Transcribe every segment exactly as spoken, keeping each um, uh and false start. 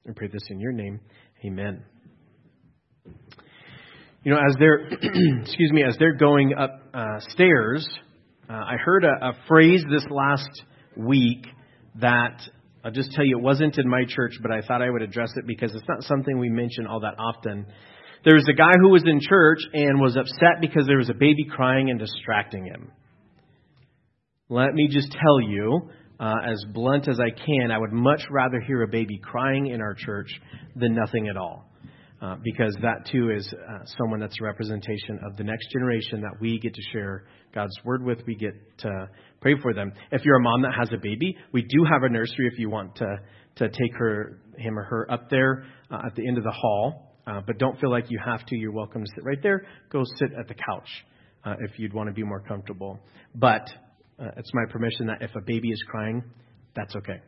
I pray this in your name. Amen. You know, as they're, excuse me, as they're going up uh, stairs, uh, I heard a, a phrase this last week that, I'll just tell you, it wasn't in my church, but I thought I would address it because it's not something we mention all that often. There was a guy who was in church and was upset because there was a baby crying and distracting him. Let me just tell you, uh, as blunt as I can, I would much rather hear a baby crying in our church than nothing at all. Uh, because that, too, is uh, someone that's a representation of the next generation that we get to share God's Word with. We get to pray for them. If you're a mom that has a baby, we do have a nursery if you want to, to take her, him or her up there uh, at the end of the hall. Uh, but don't feel like you have to. You're welcome to sit right there. Go sit at the couch uh, if you'd want to be more comfortable. But uh, it's my permission that if a baby is crying, that's okay.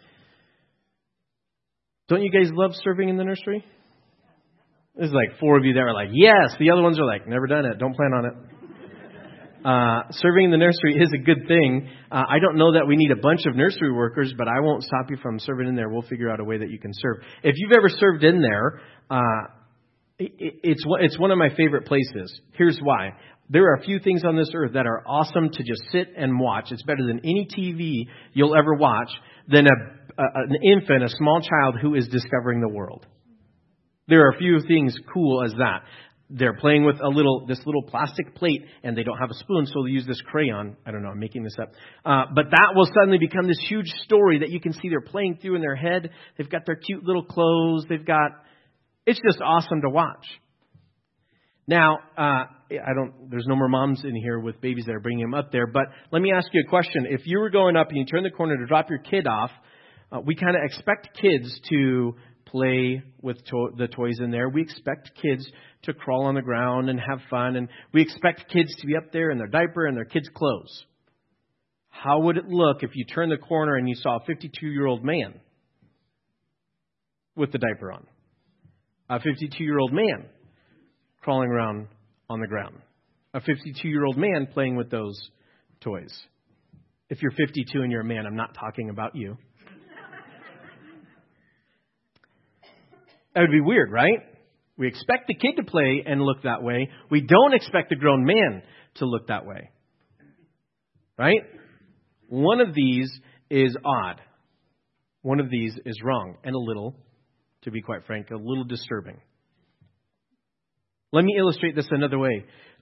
Don't you guys love serving in the nursery? There's like four of you that are like, yes. The other ones are like, never done it. Don't plan on it. Uh, serving in the nursery is a good thing. Uh, I don't know that we need a bunch of nursery workers, but I won't stop you from serving in there. We'll figure out a way that you can serve. If you've ever served in there, uh, it, it's it's one of my favorite places. Here's why. There are a few things on this earth that are awesome to just sit and watch. It's better than any T V you'll ever watch than a, a an infant, a small child who is discovering the world. There are a few things cool as that. They're playing with a little, this little plastic plate, and they don't have a spoon, so they use this crayon. I don't know, I'm making this up. Uh, but that will suddenly become this huge story that you can see they're playing through in their head. They've got their cute little clothes. They've got, it's just awesome to watch. Now, uh, I don't, there's no more moms in here with babies that are bringing them up there, but let me ask you a question. If you were going up and you turn the corner to drop your kid off, uh, we kind of expect kids to play with to- the toys in there. We expect kids to crawl on the ground and have fun. And we expect kids to be up there in their diaper and their kids' clothes. How would it look if you turned the corner and you saw a fifty-two-year-old man with the diaper on? A fifty-two-year-old man crawling around on the ground. A fifty-two-year-old man playing with those toys. If you're fifty-two and you're a man, I'm not talking about you. That would be weird, right? We expect the kid to play and look that way. We don't expect the grown man to look that way. Right? One of these is odd. One of these is wrong. And a little, to be quite frank, a little disturbing. Let me illustrate this another way.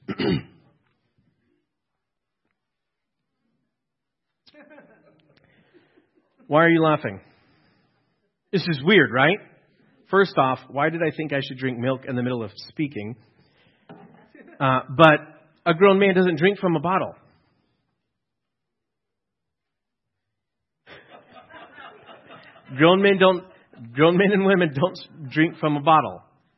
Why are you laughing? This is weird, right? First off, why did I think I should drink milk in the middle of speaking? Uh, but a grown man doesn't drink from a bottle. Grown men don't. Grown men and women don't drink from a bottle.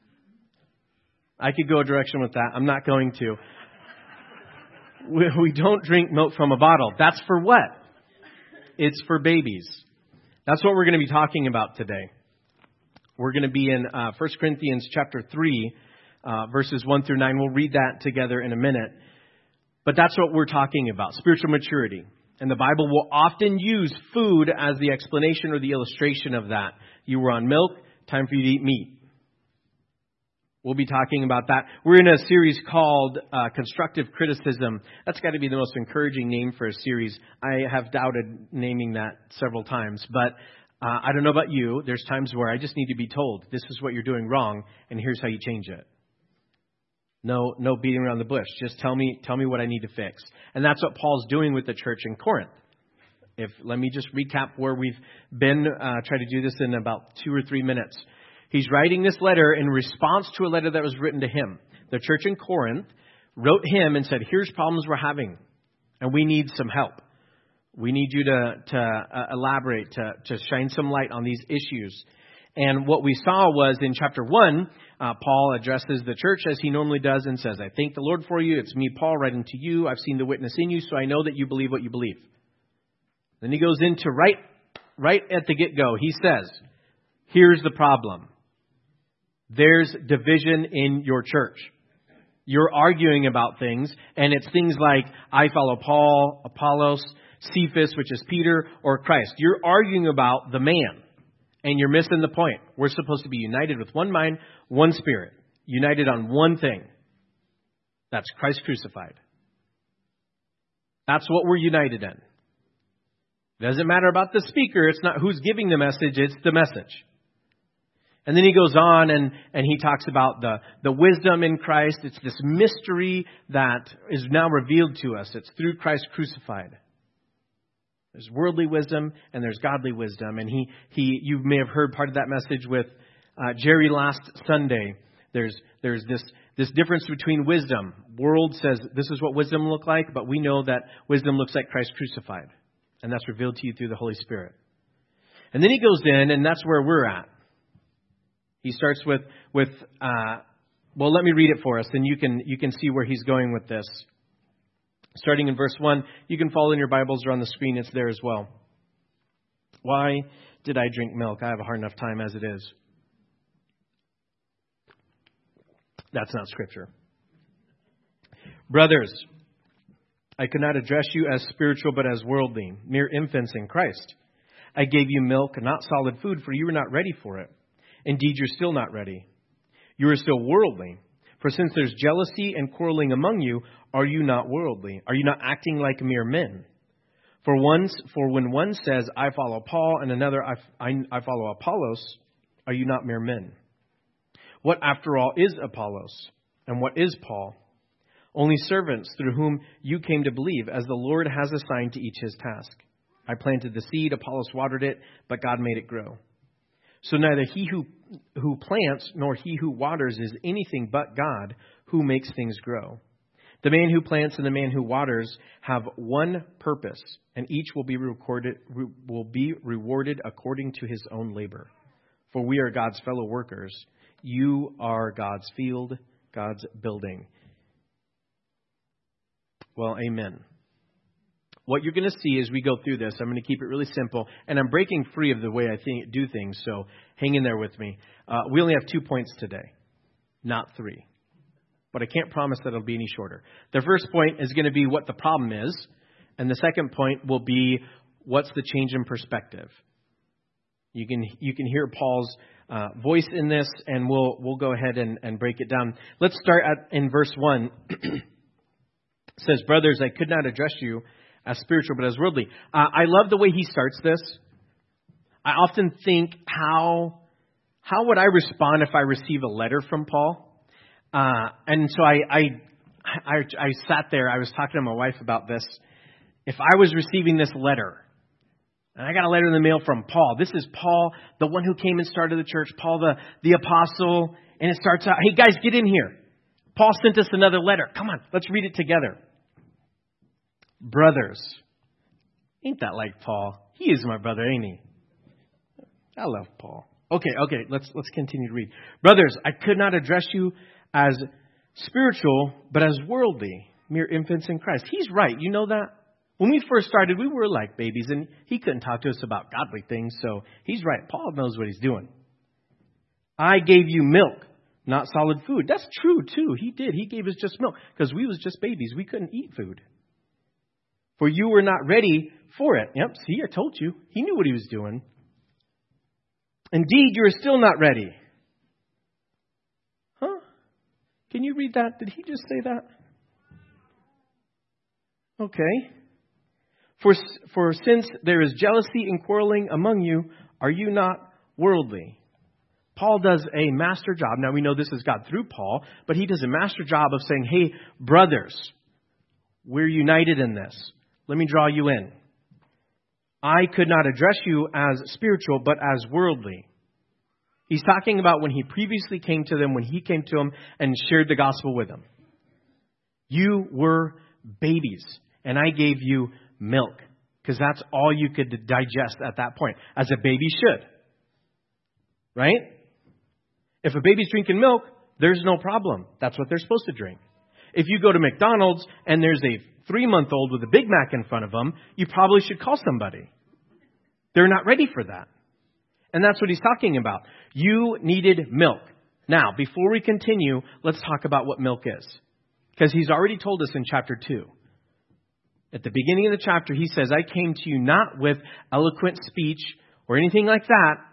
I could go a direction with that. I'm not going to. We, we don't drink milk from a bottle. That's for what? It's for babies. That's what we're going to be talking about today. We're going to be in uh, First Corinthians chapter three, uh, verses one through nine. We'll read that together in a minute. But that's what we're talking about, spiritual maturity. And the Bible will often use food as the explanation or the illustration of that. You were on milk, time for you to eat meat. We'll be talking about that. We're in a series called uh, Constructive Criticism. That's got to be the most encouraging name for a series. I have doubted naming that several times, but Uh, I don't know about you. There's times where I just need to be told, this is what you're doing wrong, and here's how you change it. No, no beating around the bush. Just tell me, tell me what I need to fix. And that's what Paul's doing with the church in Corinth. If let me just recap where we've been. Uh, try to do this in about two or three minutes. He's writing this letter in response to a letter that was written to him. The church in Corinth wrote him and said, here's problems we're having, and we need some help. We need you to, to uh, elaborate, to, to shine some light on these issues. And what we saw was in chapter one, uh, Paul addresses the church as he normally does and says, I thank the Lord for you. It's me, Paul, writing to you. I've seen the witness in you, so I know that you believe what you believe. Then he goes into right, right at the get-go. He says, here's the problem. There's division in your church. You're arguing about things, and it's things like, I follow Paul, Apollos, Cephas, which is Peter, or Christ. You're arguing about the man. And you're missing the point. We're supposed to be united with one mind, one spirit. United on one thing. That's Christ crucified. That's what we're united in. It doesn't matter about the speaker. It's not who's giving the message. It's the message. And then he goes on and, and he talks about the, the wisdom in Christ. It's this mystery that is now revealed to us. It's through Christ crucified. There's worldly wisdom and there's godly wisdom. And he, he you may have heard part of that message with uh, Jerry last Sunday. There's there's this this difference between wisdom. World says this is what wisdom looks like, but we know that wisdom looks like Christ crucified. And that's revealed to you through the Holy Spirit. And then he goes in, and that's where we're at. He starts with, with uh, well, let me read it for us, and you can you can see where he's going with this. Starting in verse one, you can follow in your Bibles or on the screen. It's there as well. Why did I drink milk? I have a hard enough time as it is. That's not Scripture. Brothers, I could not address you as spiritual, but as worldly, mere infants in Christ. I gave you milk, not solid food, for you were not ready for it. Indeed, you're still not ready. You are still worldly. For since there's jealousy and quarreling among you, are you not worldly? Are you not acting like mere men? For once, for when one says, I follow Paul, and another, I, I, I follow Apollos, are you not mere men? What, after all, is Apollos? And what is Paul? Only servants through whom you came to believe, as the Lord has assigned to each his task. I planted the seed, Apollos watered it, but God made it grow. So neither he who, who plants nor he who waters is anything but God, who makes things grow. The man who plants and the man who waters have one purpose, and each will be recorded, will be rewarded according to his own labor. For we are God's fellow workers. You are God's field, God's building. Well, amen. What you're going to see as we go through this, I'm going to keep it really simple, and I'm breaking free of the way I think, do things, so hang in there with me. Uh, we only have two points today, not three. But I can't promise that it'll be any shorter. The first point is going to be what the problem is, and the second point will be what's the change in perspective. You can you can hear Paul's uh, voice in this, and we'll we'll go ahead and, and break it down. Let's start at in verse one. It says, brothers, I could not address you as spiritual, but as worldly. Uh, I love the way he starts this. I often think, how how would I respond if I receive a letter from Paul? Uh, and so I, I I I sat there. I was talking to my wife about this. If I was receiving this letter, and I got a letter in the mail from Paul. This is Paul, the one who came and started the church. Paul, the, the apostle. And it starts out, hey guys, get in here. Paul sent us another letter. Come on, let's read it together. Brothers. Ain't that like Paul? He is my brother, ain't he? I love Paul. Okay, okay, let's let's continue to read. Brothers, I could not address you as spiritual, but as worldly, mere infants in Christ. He's right. You know that? When we first started, we were like babies, and he couldn't talk to us about godly things, so he's right. Paul knows what he's doing. I gave you milk, not solid food. That's true, too. He did. He gave us just milk, because we was just babies. We couldn't eat food. For you were not ready for it. Yep, see, I told you. He knew what he was doing. Indeed, you are still not ready. Huh? Can you read that? Did he just say that? Okay. For, for since there is jealousy and quarreling among you, are you not worldly? Paul does a master job. Now we know this is God through Paul, but he does a master job of saying, hey, brothers, we're united in this. Let me draw you in. I could not address you as spiritual, but as worldly. He's talking about when he previously came to them, when he came to them and shared the gospel with them. You were babies, and I gave you milk, because that's all you could digest at that point, as a baby should. Right? If a baby's drinking milk, there's no problem. That's what they're supposed to drink. If you go to McDonald's and there's a three-month-old with a Big Mac in front of them, you probably should call somebody. They're not ready for that. And that's what he's talking about. You needed milk. Now, before we continue, let's talk about what milk is. Because he's already told us in chapter two. At the beginning of the chapter, he says, I came to you not with eloquent speech or anything like that.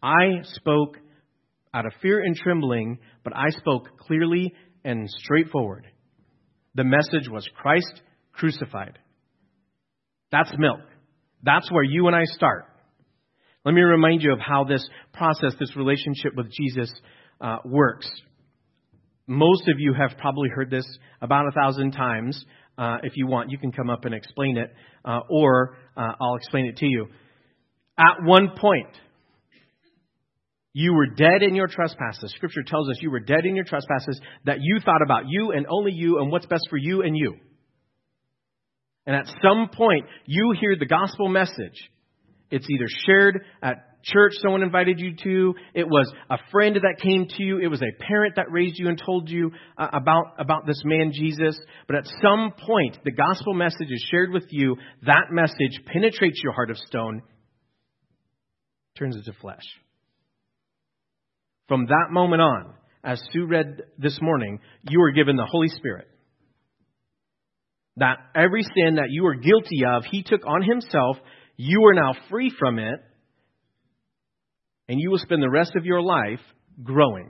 I spoke out of fear and trembling, but I spoke clearly and straightforward. The message was Christ crucified. That's milk. That's where you and I start. Let me remind you of how this process, this relationship with Jesus uh, works. Most of you have probably heard this about a thousand times. Uh, if you want, you can come up and explain it, uh, or uh, I'll explain it to you. At one point, you were dead in your trespasses. Scripture tells us you were dead in your trespasses, that you thought about you and only you and what's best for you and you. And at some point, you hear the gospel message. It's either shared at church, someone invited you to. It was a friend that came to you. It was a parent that raised you and told you uh, about, about this man, Jesus. But at some point, the gospel message is shared with you. That message penetrates your heart of stone, turns into flesh. From that moment on, as Sue read this morning, you were given the Holy Spirit. That every sin that you were guilty of, He took on Himself. You are now free from it. And you will spend the rest of your life growing.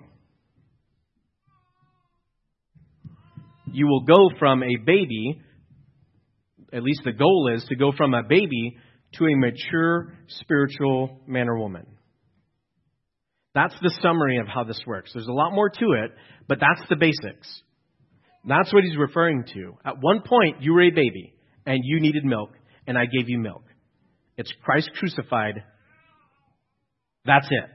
You will go from a baby, at least the goal is to go from a baby to a mature spiritual man or woman. That's the summary of how this works. There's a lot more to it, but that's the basics. That's what he's referring to. At one point, you were a baby, and you needed milk, and I gave you milk. It's Christ crucified. That's it.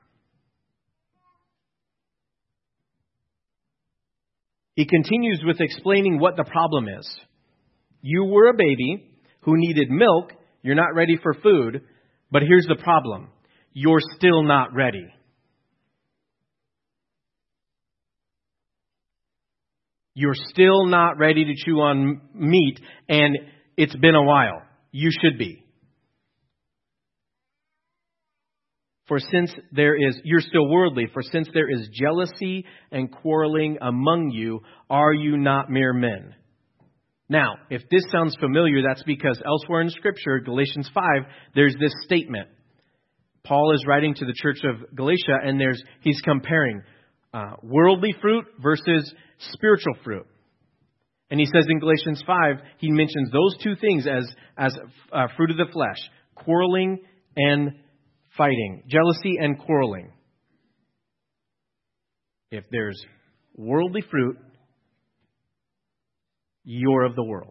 He continues with explaining what the problem is. You were a baby who needed milk. You're not ready for food. But here's the problem. You're still not ready. You're still not ready to chew on meat, and it's been a while. You should be. For since there is, you're still worldly, for since there is jealousy and quarreling among you, are you not mere men? Now, if this sounds familiar, that's because elsewhere in Scripture, Galatians five, there's this statement. Paul is writing to the church of Galatia, and there's he's comparing uh, worldly fruit versus spiritual fruit. And he says in Galatians five, he mentions those two things as, as uh, fruit of the flesh, quarreling and fighting, jealousy and quarreling. If there's worldly fruit, you're of the world.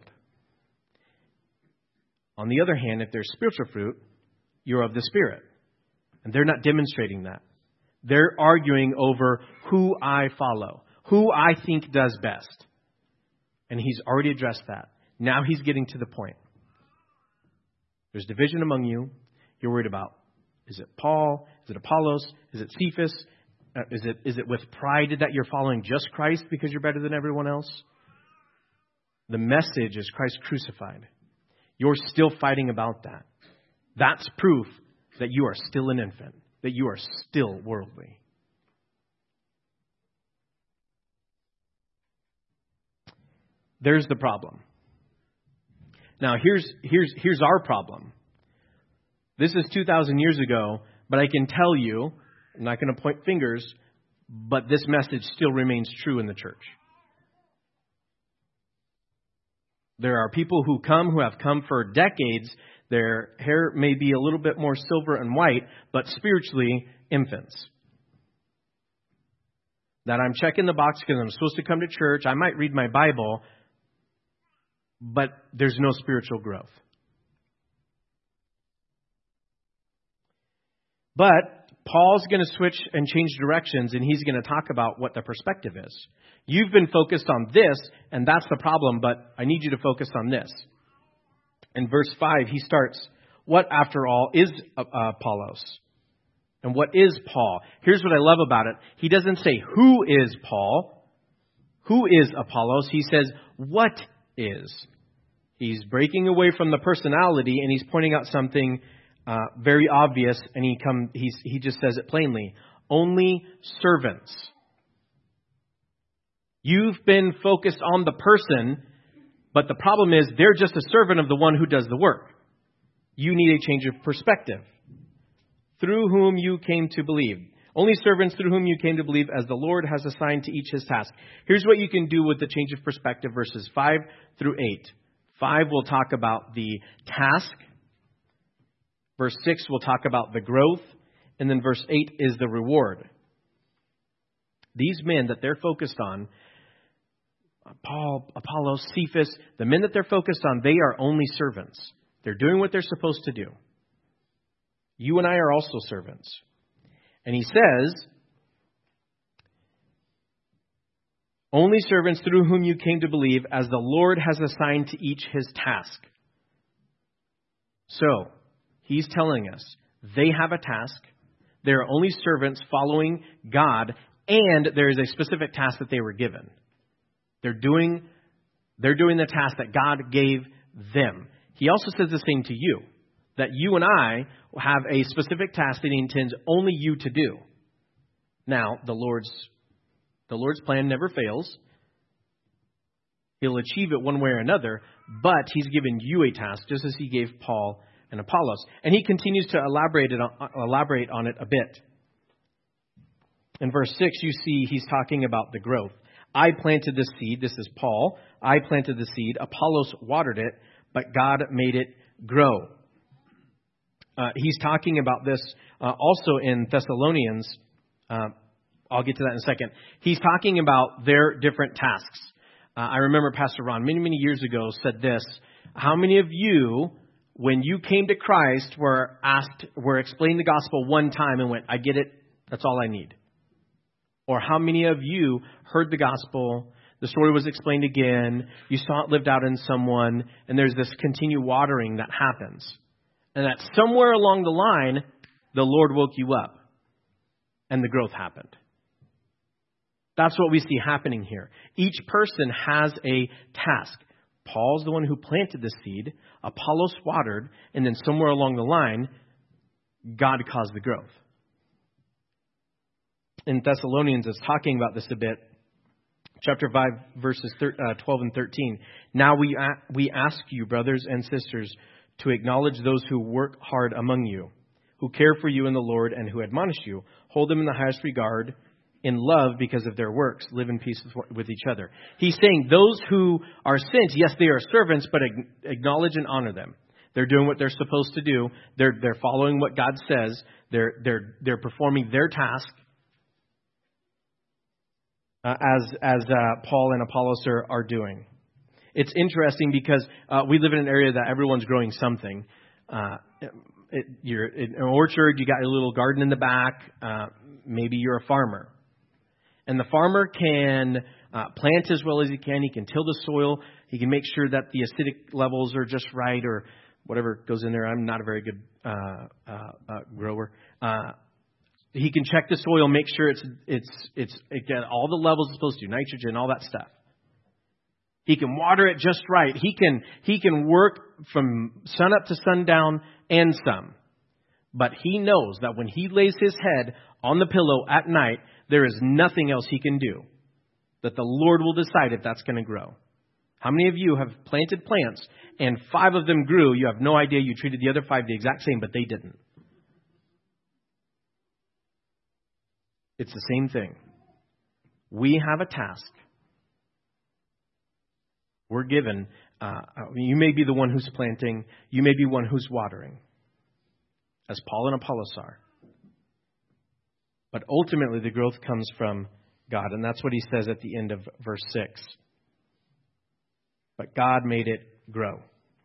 On the other hand, if there's spiritual fruit, you're of the Spirit. And they're not demonstrating that. They're arguing over who I follow, who I think does best. And he's already addressed that. Now he's getting to the point. There's division among you. You're worried about, is it Paul? Is it Apollos? Is it Cephas? Uh, is it is it with pride that you're following just Christ because you're better than everyone else? The message is Christ crucified. You're still fighting about that. That's proof that you are still an infant, that you are still worldly. There's the problem. Now, here's here's here's our problem. This is two thousand years ago, but I can tell you, I'm not going to point fingers, but this message still remains true in the church. There are people who come, who have come for decades. Their hair may be a little bit more silver and white, but spiritually, infants. That I'm checking the box because I'm supposed to come to church. I might read my Bible, but there's no spiritual growth. But Paul's going to switch and change directions, and he's going to talk about what the perspective is. You've been focused on this, and that's the problem, but I need you to focus on this. In verse five, he starts, what, after all, is uh, Apollos? And what is Paul? Here's what I love about it. He doesn't say, who is Paul? Who is Apollos? He says, what is? He's breaking away from the personality, and he's pointing out something uh, very obvious, and he come he's, he just says it plainly. Only servants. You've been focused on the person, but the problem is they're just a servant of the one who does the work. You need a change of perspective. through whom you came to believe. Only servants through whom you came to believe, as the Lord has assigned to each his task. Here's what you can do with the change of perspective, verses five through eight. five will talk about the task. Verse six will talk about the growth. And then verse eight is the reward. These men that they're focused on, Paul, Apollos, Cephas, the men that they're focused on, they are only servants. They're doing what they're supposed to do. You and I are also servants. And he says, only servants through whom you came to believe, as the Lord has assigned to each his task. So, he's telling us they have a task. They're only servants following God, and there is a specific task that they were given. They're doing, they're doing the task that God gave them. He also says the same to you, that you and I have a specific task that he intends only you to do. Now, the Lord's the Lord's plan never fails. He'll achieve it one way or another, but he's given you a task, just as he gave Paul and Apollos. And he continues to elaborate it on, elaborate on it a bit. In verse six, you see he's talking about the growth. I planted the seed. This is Paul. I planted the seed. Apollos watered it, but God made it grow. Uh, he's talking about this uh, also in Thessalonians. Uh, I'll get to that in a second. He's talking about their different tasks. Uh, I remember Pastor Ron many, many years ago said this. How many of you, when you came to Christ, were asked, were explained the gospel one time and went, I get it, that's all I need? Or how many of you heard the gospel, the story was explained again, you saw it lived out in someone, and there's this continued watering that happens? And that somewhere along the line, the Lord woke you up and the growth happened. That's what we see happening here. Each person has a task. Paul's the one who planted the seed. Apollos watered. And then somewhere along the line, God caused the growth. In Thessalonians, it's talking about this a bit. Chapter five, verses twelve and thirteen. Now we we ask you, brothers and sisters, to acknowledge those who work hard among you, who care for you in the Lord and who admonish you. Hold them in the highest regard, in love because of their works. Live in peace with each other. He's saying those who are sent, yes, they are servants, but acknowledge and honor them. They're doing what they're supposed to do. They're they're following what God says. They're they're they're performing their task. Uh, as as uh, Paul and Apollos are, are doing. It's interesting because uh, we live in an area that everyone's growing something. Uh, it, you're in an orchard, you got a little garden in the back. Uh, maybe you're a farmer. And the farmer can uh, plant as well as he can. He can till the soil. He can make sure that the acidic levels are just right or whatever goes in there. I'm not a very good uh, uh, uh, grower. Uh He can check the soil, make sure it's it's it's it got all the levels it's supposed to, nitrogen, all that stuff. He can water it just right. He can he can work from sun up to sundown and some. But he knows that when he lays his head on the pillow at night, there is nothing else he can do. That the Lord will decide if that's going to grow. How many of you have planted plants and five of them grew? You have no idea you treated the other five the exact same, but they didn't. It's the same thing. We have a task. We're given, uh, you may be the one who's planting, you may be one who's watering, as Paul and Apollos are. But ultimately the growth comes from God, and that's what he says at the end of verse six. But God made it grow.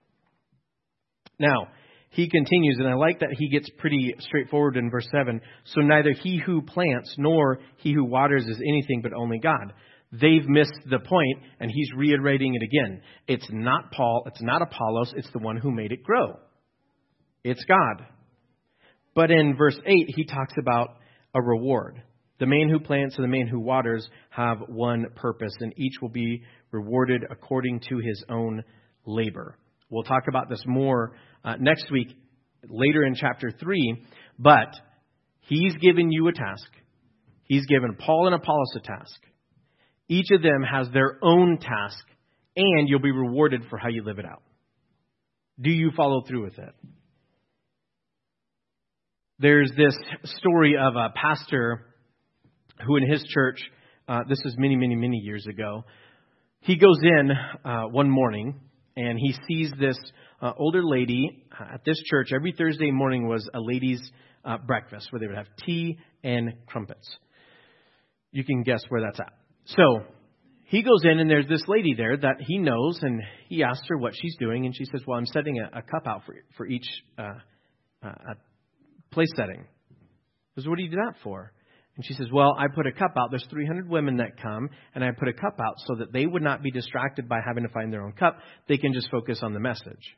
Now, he continues, and I like that he gets pretty straightforward in verse seven. So neither he who plants nor he who waters is anything but only God. They've missed the point, and he's reiterating it again. It's not Paul, it's not Apollos, it's the one who made it grow. It's God. But in verse eight, he talks about a reward. The man who plants and the man who waters have one purpose, and each will be rewarded according to his own labor. We'll talk about this more uh, next week, later in chapter three. But he's given you a task. He's given Paul and Apollos a task. Each of them has their own task, and you'll be rewarded for how you live it out. Do you follow through with it? There's this story of a pastor who in his church, uh, this is many, many, many years ago, he goes in uh, one morning and he sees this uh, older lady at this church. Every Thursday morning was a ladies' uh, breakfast where they would have tea and crumpets. You can guess where that's at. So he goes in and there's this lady there that he knows, and he asks her what she's doing. And she says, well, I'm setting a, a cup out for, for each uh, uh, place setting. He goes, what do you do that for? And she says, well, I put a cup out. There's three hundred women that come, and I put a cup out so that they would not be distracted by having to find their own cup. They can just focus on the message.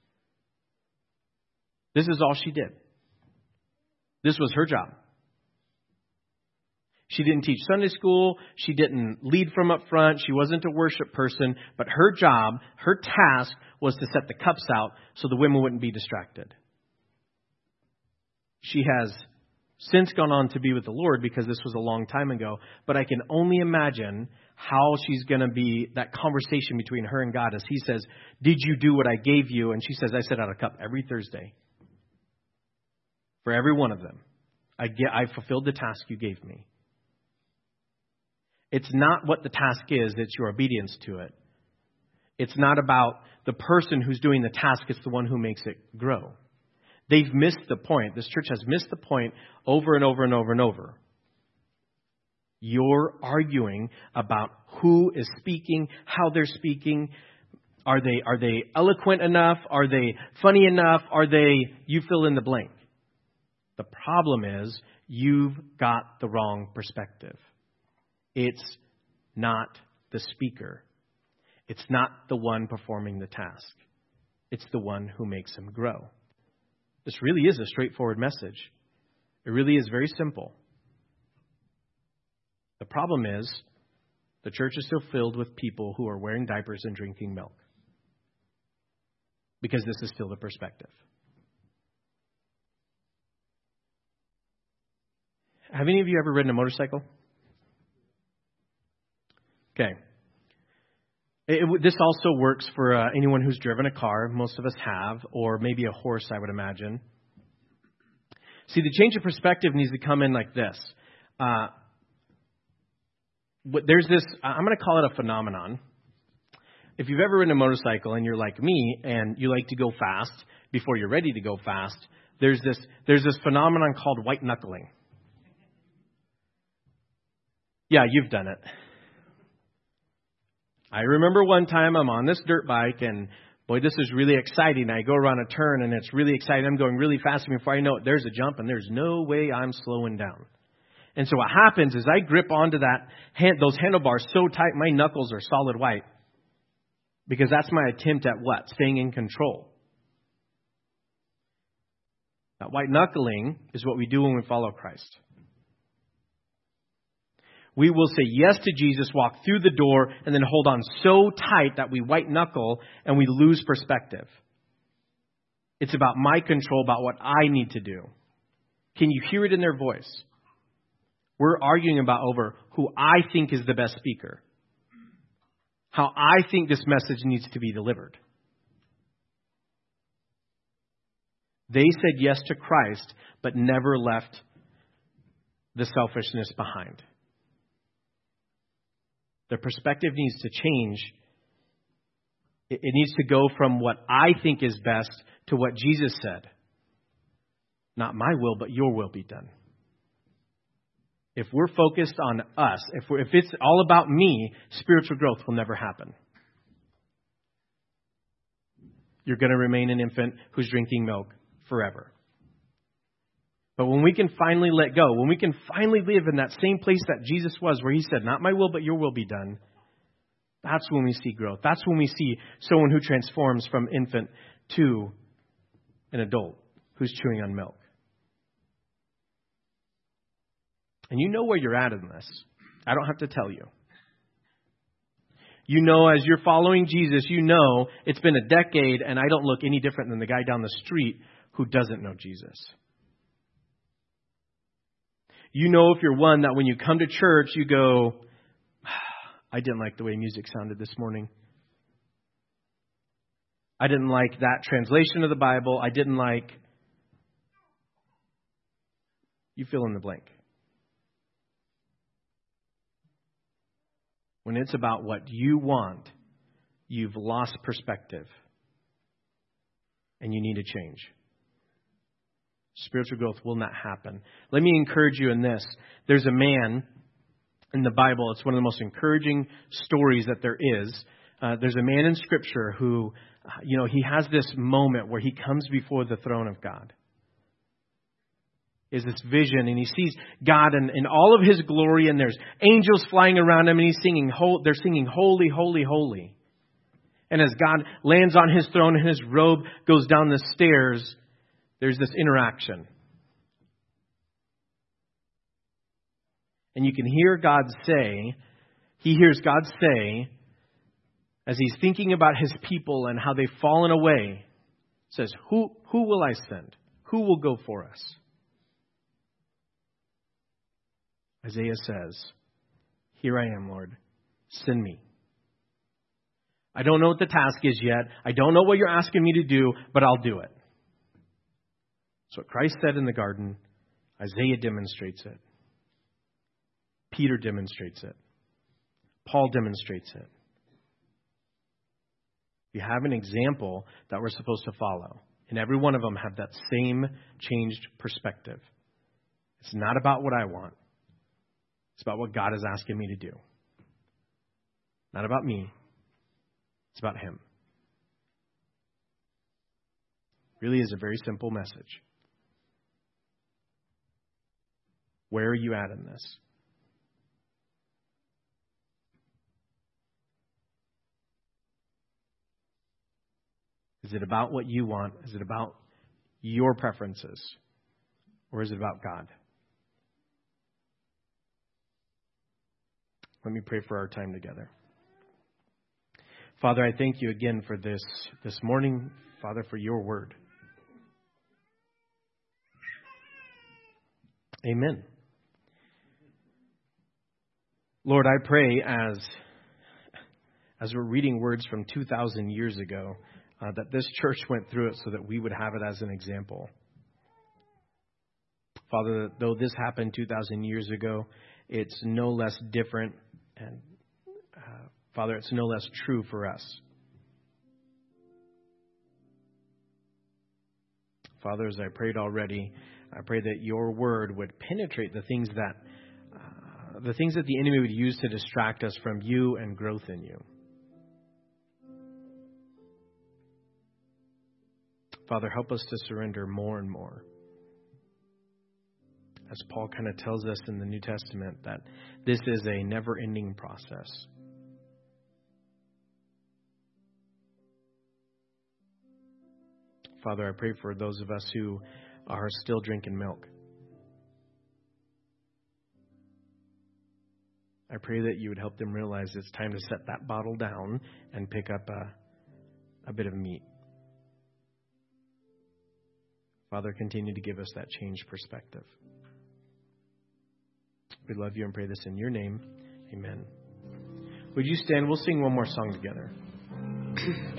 This is all she did. This was her job. She didn't teach Sunday school. She didn't lead from up front. She wasn't a worship person. But her job, her task was to set the cups out so the women wouldn't be distracted. She has since gone on to be with the Lord because this was a long time ago. But I can only imagine how she's going to be, that conversation between her and God as he says, did you do what I gave you? And she says, I set out a cup every Thursday for every one of them. I, get, I fulfilled the task you gave me. It's not what the task is, it's your obedience to it. It's not about the person who's doing the task, it's the one who makes it grow. They've missed the point. This church has missed the point over and over and over and over. You're arguing about who is speaking, how they're speaking. Are they, are they eloquent enough? Are they funny enough? Are they, you fill in the blank. The problem is you've got the wrong perspective. It's not the speaker. It's not the one performing the task. It's the one who makes him grow. This really is a straightforward message. It really is very simple. The problem is the church is still filled with people who are wearing diapers and drinking milk. Because this is still the perspective. Have any of you ever ridden a motorcycle? Okay. It, it, this also works for uh, anyone who's driven a car. Most of us have, or maybe a horse, I would imagine. See, the change of perspective needs to come in like this. Uh, there's this, I'm going to call it a phenomenon. If you've ever ridden a motorcycle and you're like me and you like to go fast before you're ready to go fast, there's this, there's this phenomenon called white knuckling. Yeah, you've done it. I remember one time I'm on this dirt bike and boy, this is really exciting. I go around a turn and it's really exciting. I'm going really fast. And before I know it, there's a jump and there's no way I'm slowing down. And so what happens is I grip onto that hand, those handlebars so tight my knuckles are solid white. Because that's my attempt at what? Staying in control. That white knuckling is what we do when we follow Christ. We will say yes to Jesus, walk through the door, and then hold on so tight that we white knuckle and we lose perspective. It's about my control, about what I need to do. Can you hear it in their voice? We're arguing about over who I think is the best speaker. How I think this message needs to be delivered. They said yes to Christ, but never left the selfishness behind. The perspective needs to change. It needs to go from what I think is best to what Jesus said. Not my will, but your will be done. If we're focused on us, if, we're, if it's all about me, spiritual growth will never happen. You're going to remain an infant who's drinking milk forever. But when we can finally let go, when we can finally live in that same place that Jesus was, where he said, not my will, but your will be done, that's when we see growth. That's when we see someone who transforms from infant to an adult who's chewing on milk. And you know where you're at in this. I don't have to tell you. You know, as you're following Jesus, you know it's been a decade and I don't look any different than the guy down the street who doesn't know Jesus. You know if you're one that when you come to church, you go, I didn't like the way music sounded this morning. I didn't like that translation of the Bible. I didn't like You fill in the blank. When it's about what you want, you've lost perspective. And you need to change. Spiritual growth will not happen. Let me encourage you in this. There's a man in the Bible. It's one of the most encouraging stories that there is. Uh, there's a man in Scripture who, uh, you know, he has this moment where he comes before the throne of God. Is this vision, and he sees God in, in all of His glory, and there's angels flying around him, and he's singing. They're singing, "Holy, holy, holy." And as God lands on His throne and His robe goes down the stairs, there's this interaction. And you can hear God say, he hears God say, as He's thinking about His people and how they've fallen away, says, Who, who will I send? Who will go for us? Isaiah says, "Here I am, Lord. Send me." I don't know what the task is yet. I don't know what you're asking me to do, but I'll do it. That's what Christ said in the garden. Isaiah demonstrates it. Peter demonstrates it. Paul demonstrates it. We have an example that we're supposed to follow. And every one of them have that same changed perspective. It's not about what I want. It's about what God is asking me to do. Not about me. It's about Him. Really is a very simple message. Where are you at in this? Is it about what you want? Is it about your preferences? Or is it about God? Let me pray for our time together. Father, I thank you again for this this morning, Father, for your word. Amen. Lord, I pray as, as we're reading words from two thousand years ago, uh, that this church went through it so that we would have it as an example. Father, though this happened two thousand years ago, it's no less different and uh, Father, it's no less true for us. Father, as I prayed already, I pray that your word would penetrate the things that uh, the things that the enemy would use to distract us from you and growth in you. Father, help us to surrender more and more. As Paul kind of tells us in the New Testament, that this is a never-ending process. Father, I pray for those of us who are still drinking milk. I pray that you would help them realize it's time to set that bottle down and pick up a, a bit of meat. Father, continue to give us that changed perspective. We love you and pray this in your name. Amen. Would you stand? We'll sing one more song together.